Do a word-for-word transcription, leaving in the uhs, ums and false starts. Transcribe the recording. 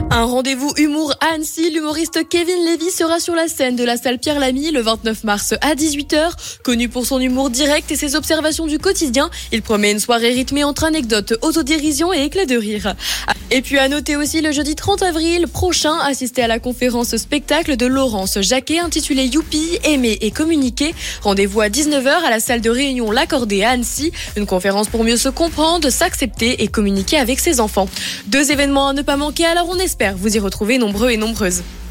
Un rendez-vous humour à Annecy. L'humoriste Kevin Lévy sera sur la scène de la salle Pierre Lamy le vingt-neuf mars à dix-huit heures. Connu pour son humour direct et ses observations du quotidien, il promet une soirée rythmée entre anecdotes, autodérision et éclats de rire. Et puis à noter aussi le jeudi trente avril prochain, assister à la conférence spectacle de Laurence Jacquet intitulée Youpi, aimer et communiquer. Rendez-vous à dix-neuf heures à la salle de réunion L'Accordé à Annecy. Une conférence pour mieux se comprendre, s'accepter et communiquer avec ses enfants. Deux événements à ne pas manquer, alors on espère vous y retrouver nombreux et nombreuses.